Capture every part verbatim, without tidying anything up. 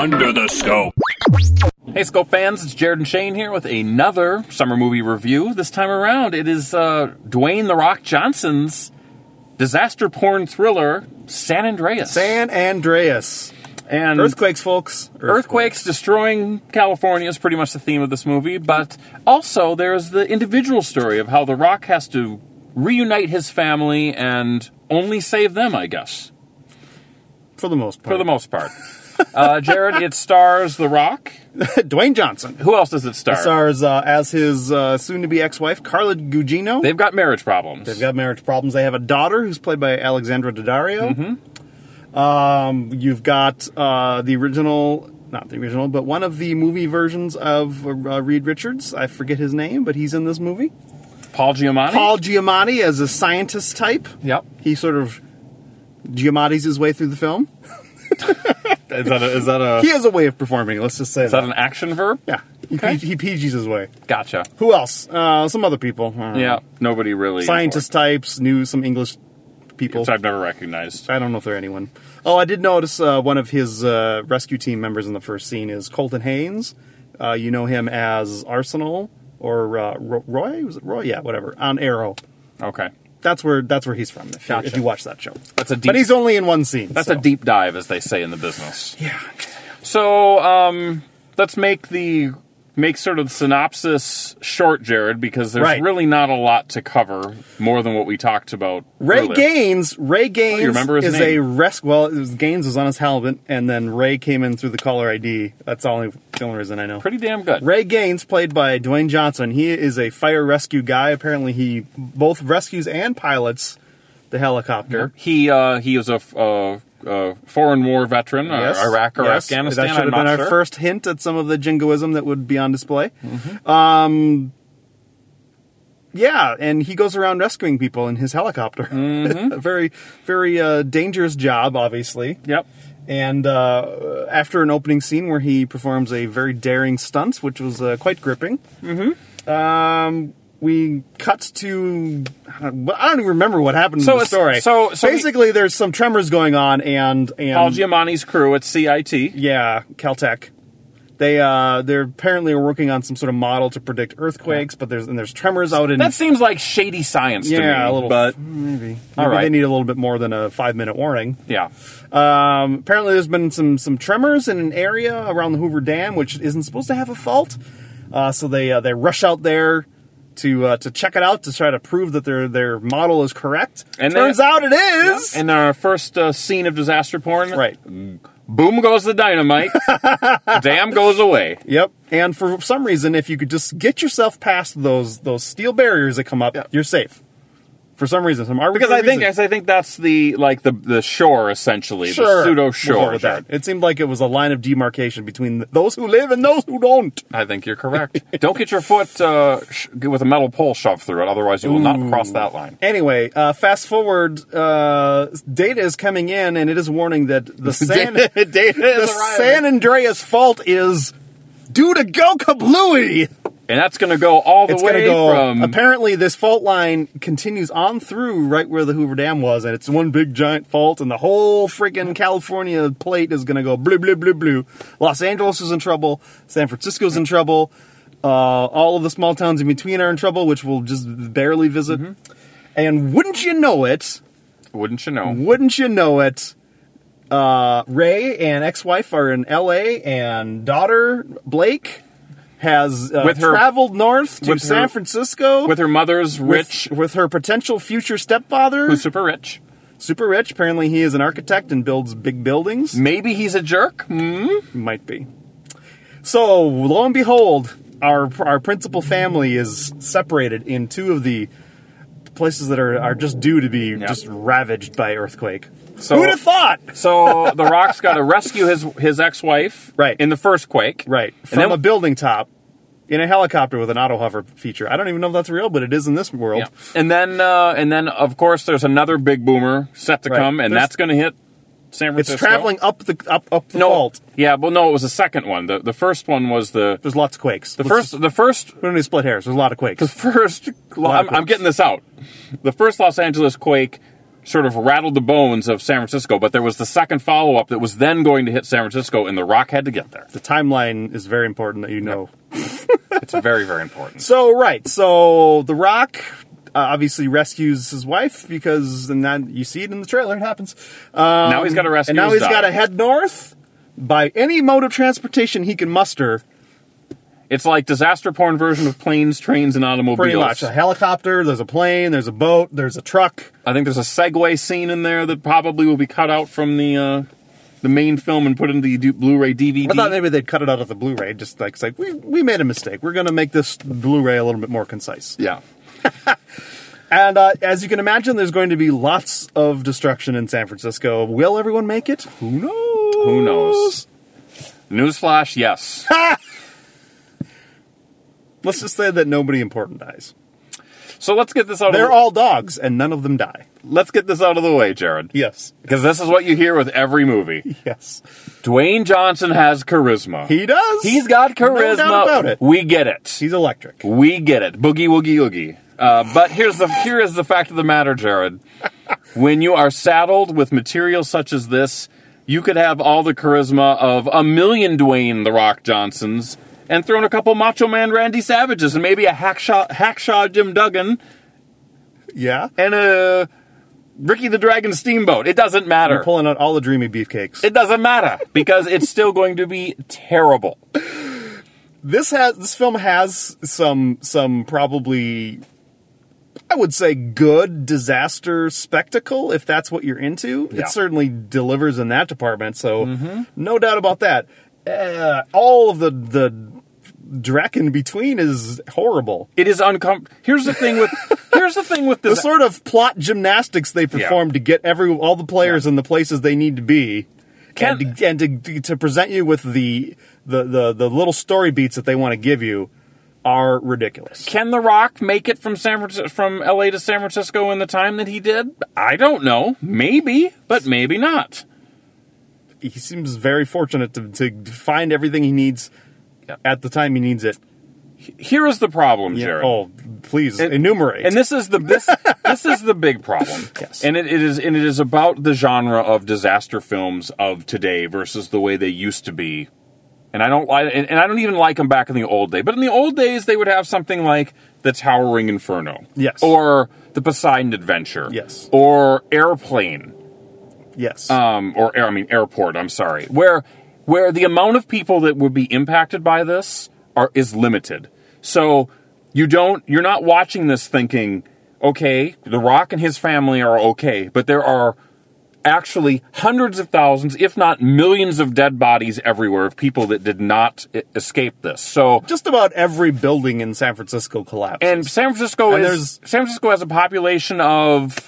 Under the Scope. Hey, Scope fans, it's Jared and Shane here with another summer movie review. This time around, it is uh, Dwayne "The Rock" Johnson's disaster porn thriller, San Andreas. San Andreas. And Earthquakes, folks. Earthquakes. Earthquakes destroying California is pretty much the theme of this movie, but also there's the individual story of how The Rock has to reunite his family and only save them, I guess. For the most part. For the most part. uh, Jared, it stars The Rock. Dwayne Johnson. Who else does it star? It stars uh, as his uh, soon-to-be ex-wife, Carla Gugino. They've got marriage problems. They've got marriage problems. They have a daughter who's played by Alexandra Daddario. Mm-hmm. Um, you've got uh, the original, not the original, but one of the movie versions of uh, Reed Richards. I forget his name, but he's in this movie. Paul Giamatti? Paul Giamatti as a scientist type. Yep. He sort of Giamatti's his way through the film. Is that a, is that a... He has a way of performing, let's just say Is that, that an action verb? Yeah. He, Okay. he P G's his way. Gotcha. Who else? Uh, some other people. Yeah, nobody really... Scientist types, knew some English people. Which I've never recognized. I don't know if they're anyone. Oh, I did notice uh, one of his uh, rescue team members in the first scene is Colton Haynes. Uh, you know him as Arsenal or uh, Roy? Was it Roy? Yeah, whatever. On Arrow. Okay. That's where that's where he's from, if, Gotcha. you, if you watch that show. That's a deep, but he's only in one scene. That's so. a deep dive, as they say in the business. Yeah. So, um, let's make the... Make sort of the synopsis short, Jared, because there's right. really not a lot to cover more than what we talked about Ray earlier. Gaines, Ray Gaines oh, you remember his is name? a rescue. Well, it was Gaines was on his helmet, and then Ray came in through the caller I D. That's the only, the only reason I know. Pretty damn good. Ray Gaines, played by Dwayne Johnson. He is a fire rescue guy. Apparently, he both rescues and pilots the helicopter. He uh, he was a uh, uh, foreign war veteran, Yes. uh, Iraq or Yes. Afghanistan. That should have I'm been not our sure. first hint at some of the jingoism that would be on display. Mm-hmm. Um, yeah, and he goes around rescuing people in his helicopter. Mm-hmm. A very, very uh, dangerous job, obviously. Yep. And uh, after an opening scene where he performs a very daring stunt, which was uh, quite gripping, Mm-hmm. um, we cut to... I don't, I don't even remember what happened So in the it's- story. so- so Basically, there's some tremors going on, and... and Paul Giamatti's crew at C I T. Yeah, Caltech. They uh, they're apparently working on some sort of model to predict earthquakes, but there's and there's tremors out in That seems like shady science to me. yeah a little but maybe all maybe right. they need a little bit more than a five minute warning. yeah. Um, apparently, there's been some some tremors in an area around the Hoover Dam, which isn't supposed to have a fault. Uh, so they uh, they rush out there to uh, to check it out to try to prove that their their model is correct. And turns they- out it is. In our first uh, scene of disaster porn, Right. boom goes the dynamite, dam goes away. Yep. And for some reason, if you could just get yourself past those those steel barriers that come up, Yeah. you're safe. For some reason, some Because arbitrary I think reason. I think that's the like the the shore essentially, Sure. the pseudo We'll go shore. with that. It seemed like it was a line of demarcation between those who live and those who don't. I think you're correct. Don't get your foot uh, sh- with a metal pole shoved through it, otherwise you will not cross that line. Anyway, uh, fast forward, uh, data is coming in, and it is warning that the San, Data is the arriving. San Andreas fault is due to go kablooey. And that's going to go all the It's way going to go. from Apparently, this fault line continues on through right where the Hoover Dam was, and it's one big giant fault, and the whole freaking California plate is going to go blue, blue, blue, blue. Los Angeles is in trouble. San Francisco's in trouble. Uh, all of the small towns in between are in trouble, which we'll just barely visit. Mm-hmm. And wouldn't you know it? wouldn't you know? Wouldn't you know it? Uh, Ray and ex-wife are in L A, and daughter Blake has uh, With her- traveled north to with her- San Francisco With her mother's with- rich, with her potential future stepfather, who's super rich. super rich. Apparently, he is an architect and builds big buildings. Maybe he's a jerk. Hmm? Might be. So, lo and behold, our our principal family is separated in two of the places that are, are just due to be Yeah. just ravaged by earthquake. So- Who'd have thought? So the Rock's got to rescue his his ex-wife, Right. in the first quake, Right. And From then- a building top in a helicopter with an auto hover feature. I don't even know if that's real, but it is in this world. Yeah. And then, uh, and then, of course, there's another big boomer set to Right. come, and There's- that's going to hit San It's Francisco. traveling up the up up the no, fault. Yeah, well, no, it was the second one. The the first one was the There's lots of quakes. the Let's- first the first we don't need to split hairs. There's a lot of quakes. the first. lot of I'm, I'm quakes. getting this out. The first Los Angeles quake sort of rattled the bones of San Francisco, but there was the second follow-up that was then going to hit San Francisco, and The Rock had to get there. The timeline is very important that you know. It's very, very important. So, right. So, The Rock uh, obviously rescues his wife because, and then you see it in the trailer, it happens. Um, now he's got to rescue And now his he's got to head north by any mode of transportation he can muster. It's like disaster porn version of planes, trains, and automobiles. Pretty much. A helicopter, there's a plane, there's a boat, there's a truck. I think there's a Segway scene in there that probably will be cut out from the uh, the main film and put into the Blu-ray D V D. I thought maybe they'd cut it out of the Blu-ray, just like, it's like we, we made a mistake. We're going to make this Blu-ray a little bit more concise. Yeah. And uh, as you can imagine, there's going to be lots of destruction in San Francisco. Will everyone make it? Who knows? Who knows? Newsflash, yes. Let's just say that nobody important dies. So let's get this out They're of the all dogs, and none of them die. Let's get this out of the way, Jared. Yes. Because this is what you hear with every movie. Yes. Dwayne Johnson has charisma. He does. He's got charisma. No doubt about it. We get it. He's electric. We get it. Boogie woogie oogie. Uh, but here's the here is the fact of the matter, Jared. When you are saddled with material such as this, you could have all the charisma of a million Dwayne The Rock Johnsons and throw in a couple Macho Man Randy Savages and maybe a hackshaw, hackshaw Jim Duggan Yeah. and a Ricky the Dragon Steamboat. It doesn't matter. You're pulling out all the dreamy beefcakes. It doesn't matter because it's still going to be terrible. This has this film has some some probably, I would say, good disaster spectacle, if that's what you're into. Yeah. It certainly delivers in that department, so Mm-hmm. no doubt about that. Uh, all of the the dreck in between is horrible. It is uncomfortable. Here's the thing with here's the thing with The this. sort of plot gymnastics they perform Yeah. to get every all the players Yeah. in the places they need to be, Can- and, to, and to, to present you with the, the, the, the little story beats that they want to give you are ridiculous. Can The Rock make it from San Francisco, from L A to San Francisco in the time that he did? I don't know. Maybe, but maybe not. He seems very fortunate to, to find everything he needs Yeah. at the time he needs it. Here is the problem, Yeah. Jared. Oh, please And- enumerate. And this is the this this is the big problem. Yes. And it, it is and it is about the genre of disaster films of today versus the way they used to be. And I don't like and, and I don't even like them back in the old day. But in the old days they would have something like The Towering Inferno. Yes. Or The Poseidon Adventure. Yes. Or Airplane. yes. Um or air I mean airport, I'm sorry. Where where the amount of people that would be impacted by this are is limited. So you don't you're not watching this thinking, okay, The Rock and his family are okay, but there are actually hundreds of thousands, if not millions of dead bodies everywhere of people that did not I- escape this. So Just about every building in San Francisco collapses. and San Francisco And is there's- San Francisco has a population of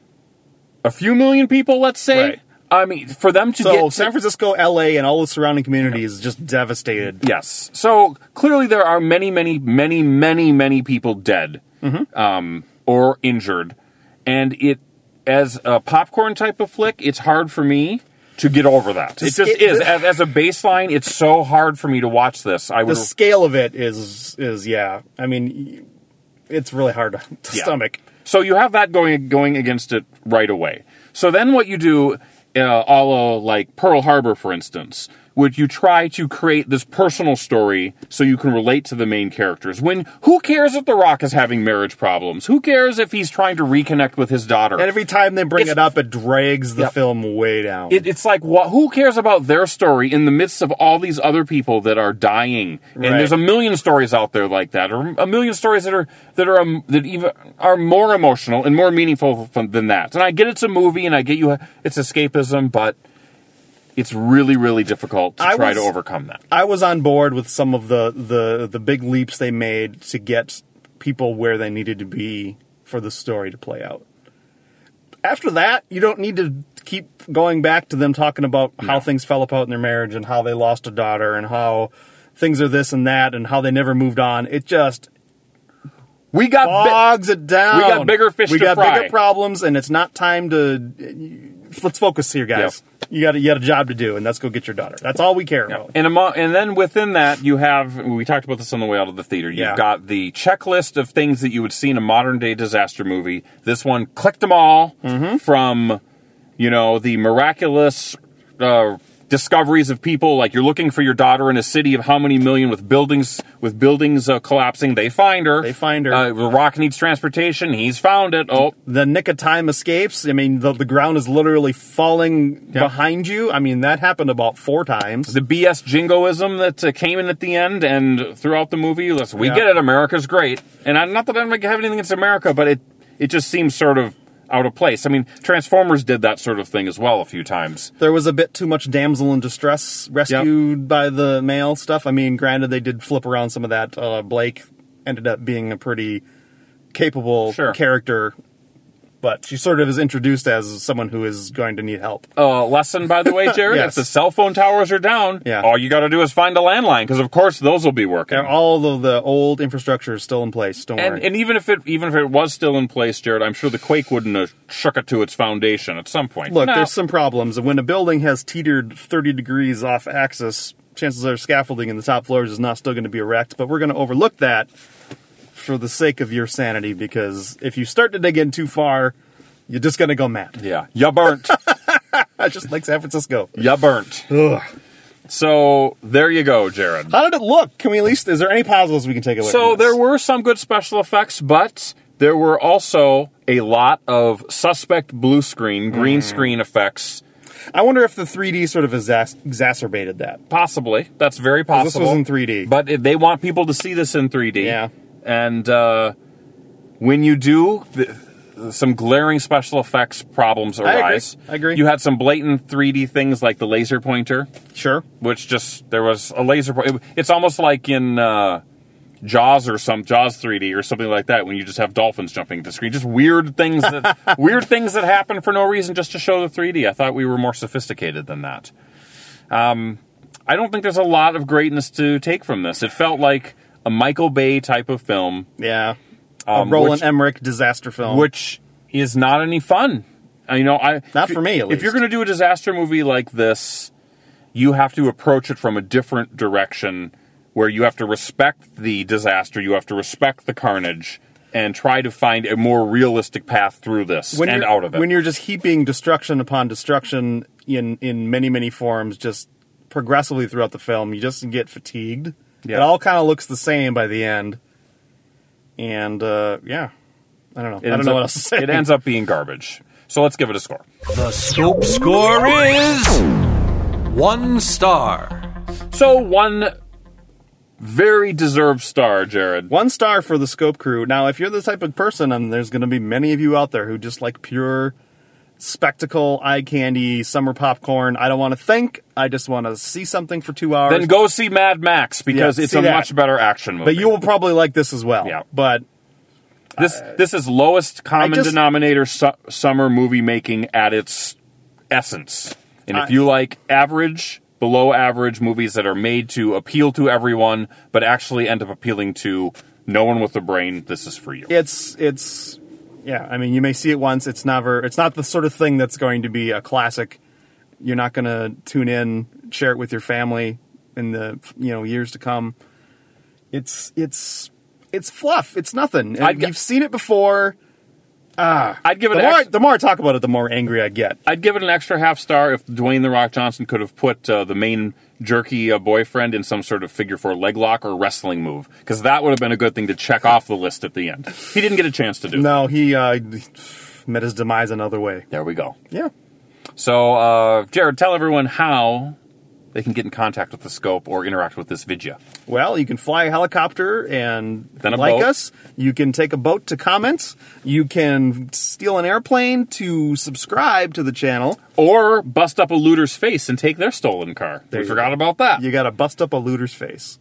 a few million people, let's say. Right. I mean, for them to so get to- San Francisco, L A, and all the surrounding communities is just devastated. Yes. So clearly there are many, many, many, many, many people dead um, or injured. And it, as a popcorn type of flick, it's hard for me to get over that. It just sca- is. the- As, as a baseline, it's so hard for me to watch this. I The would. scale of it is is yeah. I mean, it's really hard to, to Yeah. stomach. So you have that going going against it right away. So then what you do, uh, a la like Pearl Harbor, for instance, would you try to create this personal story so you can relate to the main characters. When who cares if The Rock is having marriage problems? Who cares if he's trying to reconnect with his daughter? And every time they bring It's- it up, it drags the Yep. film way down. It, it's like, what? Who cares about their story in the midst of all these other people that are dying? And Right. there's a million stories out there like that, or a million stories that are that are um, that even are more emotional and more meaningful f- than that. And I get it's a movie, and I get you it's escapism, but it's really, really difficult to I try was- to overcome that. I was on board with some of the, the, the big leaps they made to get people where they needed to be for the story to play out. After that, you don't need to keep going back to them talking about how No. things fell apart in their marriage and how they lost a daughter and how things are this and that and how they never moved on. It just... We got bi- bogs it down. We got bigger fish we to got fry. bigger problems, and it's not time to. Let's focus here, guys. Yep. You got a, you got a job to do, and let's go get your daughter. That's all we care about. And, amo- and then within that, you have, we talked about this on the way out of the theater, you've Yeah. got the checklist of things that you would see in a modern-day disaster movie. This one clicked them all Mm-hmm. from, you know, the miraculous uh, discoveries of people, like you're looking for your daughter in a city of how many million with buildings with buildings uh, collapsing. They find her. They find her. Uh, the Rock needs transportation. He's found it. Oh, The nick of time escapes. I mean, the, the ground is literally falling behind you. I mean, that happened about four times. the B S jingoism that uh, came in at the end and throughout the movie. Listen, we Yeah. get it. America's great, and I'm not that I have anything against America, but it it just seems sort of out of place. I mean, Transformers did that sort of thing as well a few times. There was a bit too much damsel in distress rescued by the male stuff. I mean, granted, they did flip around some of that. Uh, Blake ended up being a pretty capable Sure. character, but she sort of is introduced as someone who is going to need help. Uh, lesson, by the way, Jared, Yes. if the cell phone towers are down, Yeah. all you got to do is find a landline, because of course those will be working. And all of the old infrastructure is still in place. Don't And, worry. and even if it even if it was still in place, Jared, I'm sure the quake wouldn't have shook it to its foundation at some point. Look, No. there's some problems. When a building has teetered thirty degrees off axis, chances are scaffolding in the top floors is not still going to be erect, but we're going to overlook that for the sake of your sanity, because if you start to dig in too far, you're just going to go mad. Yeah, you burnt. Just like San Francisco. You burnt. Ugh. So there you go, Jared. How did it look? Can we at least, is there any positives we can take away So from this? there were some good special effects, but there were also a lot of suspect blue screen, green screen effects. I wonder if the three D sort of exac- exacerbated that. Possibly. That's very This possible. was in three D. But if they want people to see this in three D. Yeah. And uh, when you do, th- some glaring special effects problems I agree. arise. I agree. You had some blatant three D things like the laser pointer, Sure. which just, there was a laser pointer. It's almost like in uh, Jaws or some, Jaws three D or something like that, when you just have dolphins jumping to the screen. Just weird things that, weird things that happen for no reason just to show the three D. I thought we were more sophisticated than that. Um, I don't think there's a lot of greatness to take from this. It felt like a Michael Bay type of film, Yeah. Um, a Roland which- Emmerich disaster film. which is not any fun. Uh, You know, I Not for me, at If you're least. going to do a disaster movie like this, you have to approach it from a different direction, where you have to respect the disaster, you have to respect the carnage, and try to find a more realistic path through this when and you're, out of it. When you're just heaping destruction upon destruction in, in many, many forms, just progressively throughout the film, you just get fatigued. Yeah. It all kind of looks the same by the end. And, uh, yeah. I don't know. It I don't ends know up- what else to say. It ends up being garbage. So let's give it a score. The Scope score is one star. So one very deserved star, Jared. One star for the Scope crew. Now, if you're the type of person, and there's going to be many of you out there who just like pure spectacle, eye candy, summer popcorn. I don't want to think. I just want to see something for two hours. Then go see Mad Max, because Yeah, it's see a that. much better action movie. But you will probably like this as well. Yeah. But This this is lowest common just- denominator su- summer movie making at its essence. And if I- you like average, below average movies that are made to appeal to everyone, but actually end up appealing to no one with a brain, this is for you. it's it's yeah. I mean, you may see it once. It's never. It's not the sort of thing that's going to be a classic. You're not going to tune in, share it with your family in the you know years to come. It's it's it's fluff. It's nothing. I'd g- You've seen it before. I'd give it The an more, I, ex- the more I talk about it, the more angry I get. I'd give it an extra half star if Dwayne The Rock Johnson could have put uh, the main jerky uh, boyfriend in some sort of figure four leg lock or wrestling move, because that would have been a good thing to check off the list at the end. He didn't get a chance to do. No, he uh, met his demise another way. There we go. Yeah. So, uh, Jared, tell everyone how they can get in contact with the Scope or interact with this vidya. Well, you can fly a helicopter and Then a like boat. us. You can take a boat to comment. You can steal an airplane to subscribe to the channel. Or bust up a looter's face and take their stolen car. There we you forgot go. about that. You got to bust up a looter's face.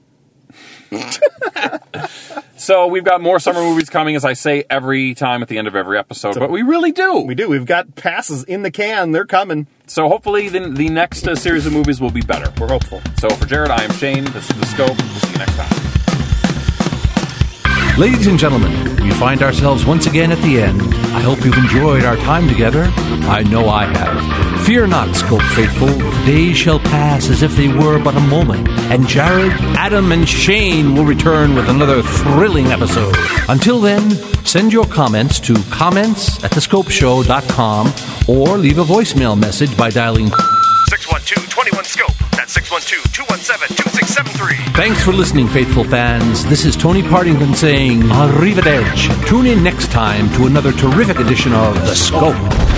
So we've got more summer movies coming, as I say every time at the end of every episode, but we really do. We do. We've got passes in the can. They're coming. So hopefully the, the next uh, series of movies will be better. We're hopeful. So for Jared, I am Shane. This is The Scope. We'll see you next time. Ladies and gentlemen, we find ourselves once again at the end. I hope you've enjoyed our time together. I know I have. Fear not, Scope Faithful. The days shall pass as if they were but a moment, and Jared, Adam, and Shane will return with another thrilling episode. Until then, send your comments to comments at the scope show dot com or leave a voicemail message by dialing six one two, two one, scope. That's six one two, two one seven, two six seven three. Thanks for listening, faithful fans. This is Tony Partington saying arrivederci. Tune in next time to another terrific edition of The Scope.